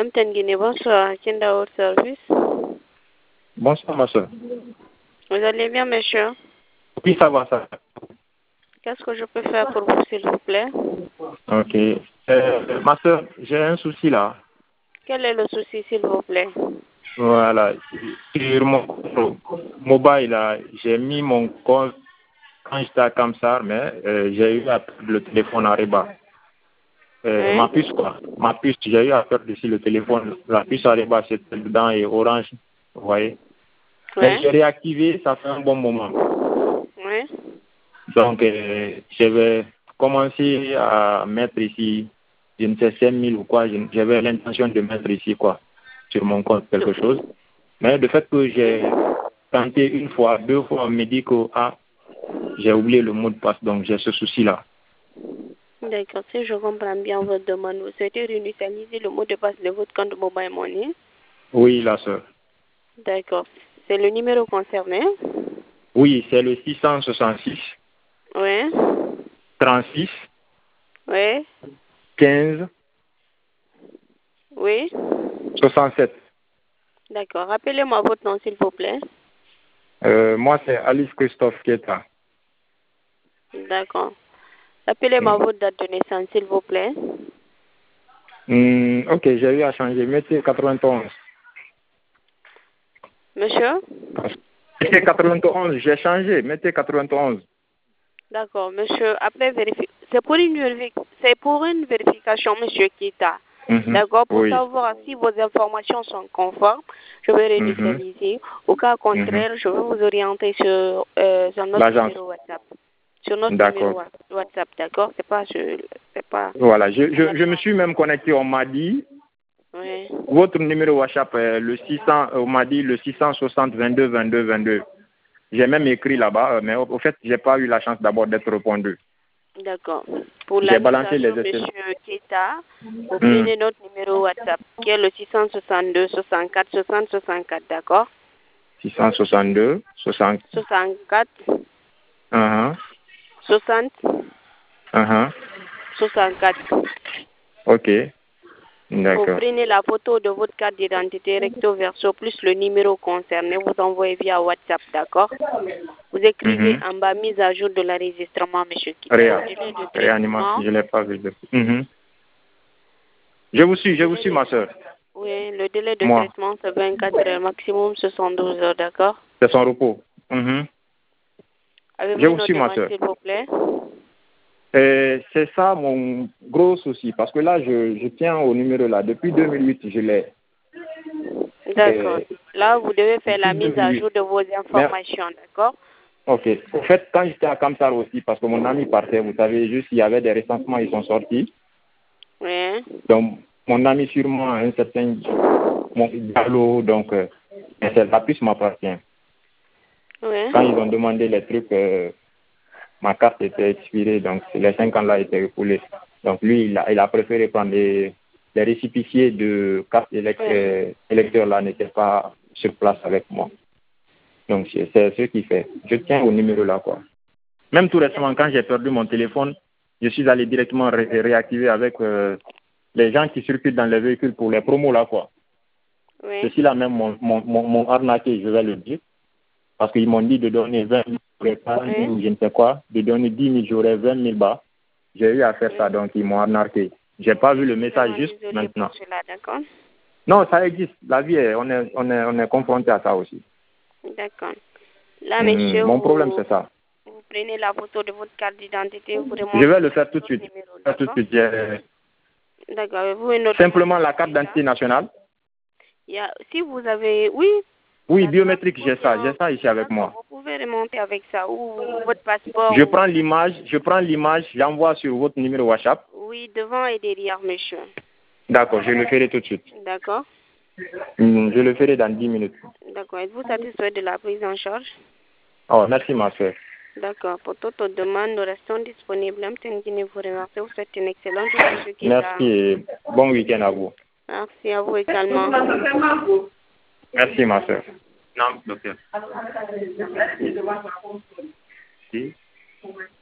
Guinée, bonsoir. Kinda au service. Bonsoir, ma soeur. Vous allez bien, monsieur? Oui, ça va, ça. Qu'est-ce que je peux faire pour vous, s'il vous plaît? Ok. Ma soeur, j'ai un souci là. Quel est le souci, s'il vous plaît? Voilà. Sur mon mobile, là, j'ai mis mon compte quand j'étais à Kamsar, mais j'ai eu à perdre le téléphone à Reba. Oui? Ma puce, quoi. Ma puce, j'ai eu à perdre ici le téléphone. La puce à Reba, c'était dedans et orange. Vous voyez? Mais j'ai Oui? réactivé, ça fait un bon moment. Oui? Donc, je vais commencer à mettre ici, je ne sais, 5 000 ou quoi. J'avais l'intention de mettre ici, quoi, sur mon compte quelque chose. Mais le fait que j'ai tenté une fois, deux fois, on me dit que j'ai oublié le mot de passe, donc j'ai ce souci-là. D'accord, si je comprends bien votre demande, vous souhaitez réinitialiser le mot de passe de votre compte Mobile Money? Oui, la soeur. D'accord. C'est le numéro concerné? Oui, c'est le 666 Oui? 36 Oui? 15 Oui? 67. D'accord. Rappelez-moi votre nom, s'il vous plaît. Moi, c'est Alice Christophe Keta. D'accord. Rappelez-moi votre date de naissance, s'il vous plaît. Ok, j'ai eu à changer. Mettez 91. Monsieur? Mettez 91, j'ai changé. Mettez 91. D'accord, monsieur. Après c'est pour une vérification, monsieur Kita. D'accord, pour Oui. savoir si vos informations sont conformes, je vais réinitialiser. Au cas contraire, je vais vous orienter sur notre numéro WhatsApp. Sur notre numéro WhatsApp, d'accord? C'est pas. Voilà, je me suis même connecté. On m'a dit Oui. votre numéro WhatsApp, le 600, on m'a dit le 660 22 22 22. J'ai même écrit là-bas, mais au fait, j'ai pas eu la chance d'abord d'être répondu. D'accord. Pour J'ai balancé les l'application, SMS. monsieur Keita, vous prenez notre numéro WhatsApp, qui est le 662 64 60 64, d'accord? 662 60. 64 Uh-huh. 60 Uh-huh. 64. Ok, Vous d'accord. prenez la photo de votre carte d'identité recto verso plus le numéro concerné, vous envoyez via WhatsApp, d'accord? Vous écrivez en bas mise à jour de l'enregistrement, monsieur Keita. Réanimation, je ne l'ai pas vu depuis. Je vous suis, ma soeur. Oui, le délai de traitement, c'est 24 heures, maximum 72 heures, d'accord? C'est son repos. Avez-vous une autre demande, s'il vous plaît? C'est ça mon gros souci, parce que là, je tiens au numéro là. Depuis 2008, je l'ai. D'accord. Là, vous devez faire la mise à jour de vos informations, d'accord? Ok. Au fait, quand j'étais à Kamsar aussi, parce que mon ami partait, vous savez, juste il y avait des recensements, ils sont sortis. Oui. Donc, mon ami sûrement un certain Diallo, donc la puce m'appartient. Oui. Quand ils ont demandé les trucs, ma carte était expirée, donc les 5 ans là étaient écoulés. Donc lui, il a préféré prendre les récipiciers de carte électeur là n'étaient pas sur place avec moi. Donc c'est ce qui fait. Je tiens au numéro là, quoi. Même tout récemment, quand j'ai perdu mon téléphone, je suis allé directement réactiver avec les gens qui circulent dans les véhicules pour les promos là, quoi. Oui. Ceci là même mon arnaqué, je vais le dire. Parce qu'ils m'ont dit de donner 20 000, j'aurais 40 000 ou je ne sais quoi, de donner 10 000, j'aurais 20 000 bas. J'ai eu à faire ça, donc ils m'ont arnaqué. J'ai pas vu le message juste maintenant. Non, ça existe. La vie, on est confronté à ça aussi. D'accord. Là, monsieur, mon problème, c'est ça. Vous prenez la photo de votre carte d'identité, vous remontez. Je vais le faire tout de suite. D'accord. Avez-vous une autre simplement la carte d'identité nationale. Si vous avez, oui. Oui, biométrique, j'ai ça ici avec moi. Vous pouvez remonter avec ça ou votre passeport. Je prends l'image, j'envoie sur votre numéro WhatsApp. Oui, devant et derrière, monsieur. D'accord, je le ferai tout de suite. D'accord. Je le ferai dans 10 minutes. D'accord. Êtes-vous satisfait de la prise en charge? Oh, merci ma soeur. D'accord. Pour toute demande, nous restons disponibles. Vous remercie. Vous souhaite une excellente journée. Merci et bon week-end à vous. Merci à vous également. Merci ma soeur. Non, docteur.